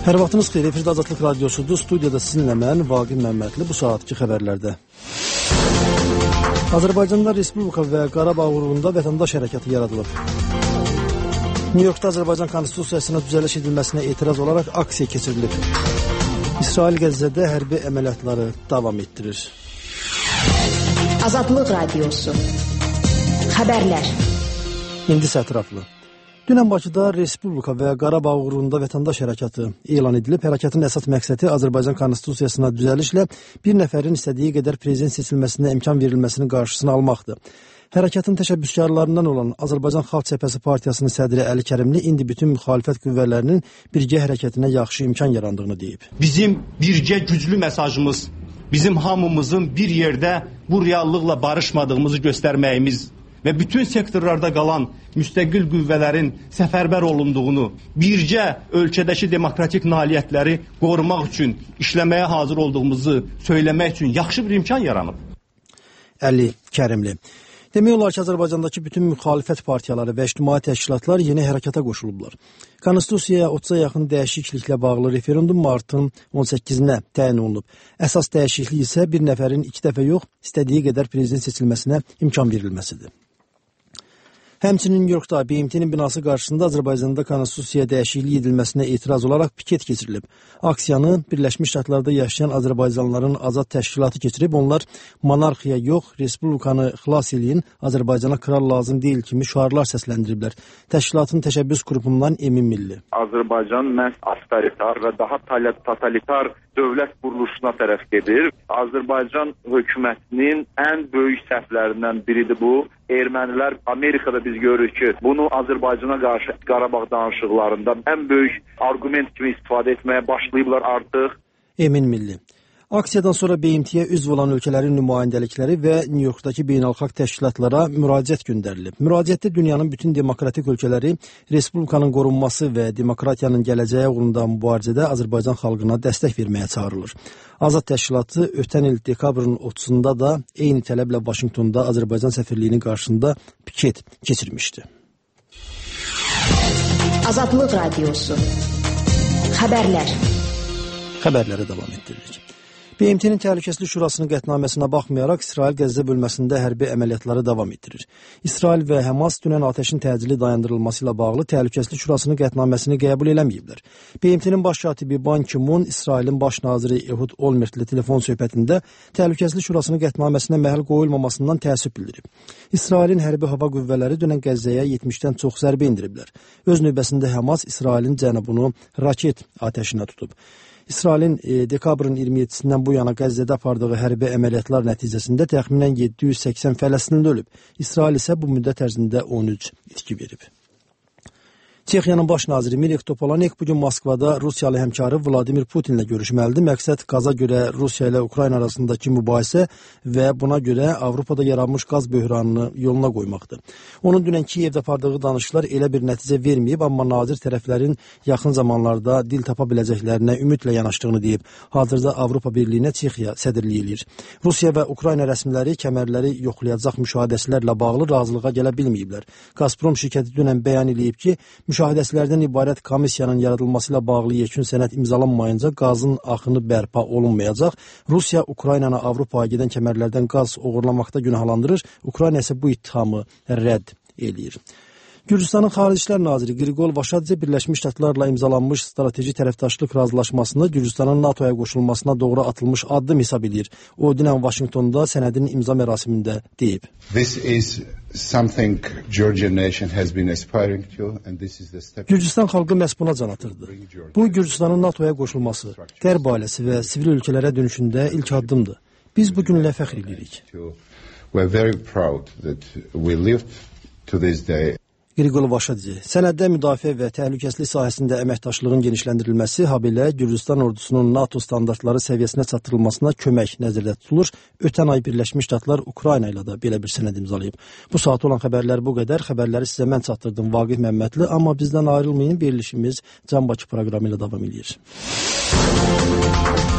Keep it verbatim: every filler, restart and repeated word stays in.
Hər vaxtınız xeyir, efirdə Azadlıq Radiosudur. Studiyada sizinlə mən, Vaqif Məmmədli, bu saatki xəbərlərdə. Azərbaycanda Respublika və Qarabağ uğrunda vətəndaş hərəkatı yaradılıb. Nyu-Yorkda Azərbaycan Konstitusiyasına düzəliş edilməsinə etiraz olaraq aksiya keçirilib. İsrail Qəzzədə hərbi əməliyyatları davam etdirir. Azadlıq Radiosu. Xəbərlər. İndi isə ətraflı. Dünən Bakıda Respublika və Qarabağ uğrunda vətəndaş hərəkatı elan edilib. Hərəkatın əsas məqsədi Azərbaycan Konstitusiyasına düzəlişlə bir nəfərin istədiyi qədər prezident seçilməsinə imkan verilməsinin qarşısını almaqdır. Hərəkatın təşəbbüskarlarından olan Azərbaycan Xalq Cəbhəsi Partiyasının sədri Əli Kərimli indi bütün müxalifət qüvvələrinin birgə hərəkətinə yaxşı imkan yarandığını deyib. Bizim birgə güclü mesajımız, bizim hamımızın bir yerdə bu reallıqla barışmadığımızı göstərməyimiz və bütün sektorlarda qalan müstəqil qüvvələrin səfərbər olunduğunu, bircə ölkədəki demokratik nailiyyətləri qorumaq üçün işləməyə hazır olduğumuzu söyləmək üçün yaxşı bir imkan yaranıb. Əli Kərimli. Demək olar ki, Azərbaycandakı bütün müxalifət partiyaları və ictimai təşkilatlar yeni hərəkata qoşulublar. Konstitusiyaya otuza yaxın dəyişikliklə bağlı referendum martın on səkkizinə təyin olunub. Əsas dəyişiklik isə bir nəfərin iki dəfə yox, istədiyi qədər prezident seçilməsinə imkan verilməsidir. Həmçinin Nyu-Yorkda B M T'nin binası qarşısında Azərbaycanda konstitusiyaya dəyişiklik edilməsinə etiraz olaraq piket keçirilib. Aksiyanı Birləşmiş Ştatlarda yaşayan Azərbaycanlıların azad təşkilatı keçirib. Onlar monarxiya yox, Respublikanı xilas eləyin, Azərbaycana kral lazım deyil kimi şüarlar səsləndiriblər. Təşkilatın təşəbbüs qrupundan Emin Milli. Azərbaycan məhz avtoritar və daha totalitar dövlət quruluşuna tərəf gedir. Azərbaycan hökumətinin ən böyük səhvlərindən biridir bu. Ermənilər Amerikada biz görürük ki, bunu Azərbaycana qarşı Qarabağ danışıqlarında ən böyük arqument kimi istifadə etməyə başlayıblar artıq. Emin Milli. Aksiyadan sonra B M T'yə üzv olan ölkələrin nümayəndəlikləri və Nyu-Yorkdakı beynəlxalq təşkilatlara müraciət göndərilib. Müraciətdə dünyanın bütün demokratik ölkələri Respublikanın qorunması və demokratiyanın gələcəyi uğrunda mübarizədə Azərbaycan xalqına dəstək verməyə çağırılır. Azad təşkilatı ötən il dekabrın otuzunda da eyni tələblə Vaşinqtonda Azərbaycan səfirliyinin qarşısında piket keçirmişdi. Azadlıq Radiosu. Xəbərlər. Xəbərlərə davam etdiririk. B M T'nin Təhlükəsizlik Şurasının qətnaməsinə baxmayaraq İsrail Qəzza bölməsində hərbi əməliyyatları davam etdirir. İsrail və Həmas dünən atəşin təcili dayandırılması ilə bağlı Təhlükəsizlik Şurasının qətnaməsini qəbul eləməyiblər. B M T'nin baş katibi Ban Ki-moon İsrailin baş naziri Ehud Olmert ilə telefon söhbətində Təhlükəsizlik Şurasının qətnaməsinə məhəl qoyulmamasından təəssüf bildirib. İsrailin hərbi hava qüvvələri dünən Qəzzaya yetmişdən çox zərbə indiriblər. Öz növbəsində Həmas İsrailin cənubunu raket atəşinə tutub. İsrailin e, dekabrın iyirmi yeddisindən bu yana Qəzzədə apardığı hərbi əməliyyatlar nəticəsində təxminən yeddi yüz səksən Fələstinli ölüb. İsrail isə bu müddət ərzində on üç itki verib. Çexiyanın baş naziri Mirek Topolanek bugün Moskvada Rusiyalı həmkarı Vladimir Putinlə görüşməlidir. Məqsəd qaza görə Rusiya ilə Ukrayna arasındakı mübahisə və buna görə Avropada yaranmış qaz böhranını yoluna qoymaqdır. Onun dünən Kiyevdə apardığı danışıqlar elə bir nəticə verməyib, amma nazir tərəflərin yaxın zamanlarda dil tapa biləcəklərinə ümidlə yanaşdığını deyib. Hazırda Avropa Birliyinə Çexiya sədrliyi edir. Rusiya və Ukrayna rəsmiləri kəmərləri yoxlayacaq müşahidəçilərlə bağlı razılığa gələ bilməyiblər. Gazprom şirkəti dünən bəyan edib ki, müşahidəçilərdən ibarət komissiyanın yaradılması ilə bağlı yekun sənəd imzalanmayınca qazın axını bərpa olunmayacaq. Rusiya Ukraynanı Avropaya gedən kəmərlərdən qaz oğurlamaqda günahlandırır. Ukrayna isə bu ittihamı rədd eləyir. Gürcüstanın Xarici İşlər naziri Qriqol Vaşadze Birləşmiş Ştatlarla imzalanmış strateji tərəfdaşlıq razılaşmasını Gürcüstanın NATOya qoşulmasına doğru atılmış addım hesab edir. O, dünən Vaşinqtonda sənədin imza mərasimində deyib. Gürcüstan xalqı məhz buna can atırdı. Bu, Gürcüstanın NATOya qoşulması, qərb ailəsi və sivil ölkələrə dönüşündə ilk addımdır. Biz bu günlə fəxr edirik. Qriqol Vaşadze, sənəddə müdafiə və təhlükəsizlik sahəsində əməkdaşlığın genişləndirilməsi, habelə Gürcüstan ordusunun NATO standartları səviyyəsinə çatdırılmasına kömək nəzərdə tutulur. Ötən ay Birləşmiş Ştatlar Ukrayna ilə də belə bir sənəd imzalayıb. Bu saat olan xəbərlər bu qədər. Xəbərləri sizə mən çatdırdım, Vaqif Məmmədli. Amma bizdən ayrılmayın, verilişimiz Can Bakı proqramı ilə davam edir.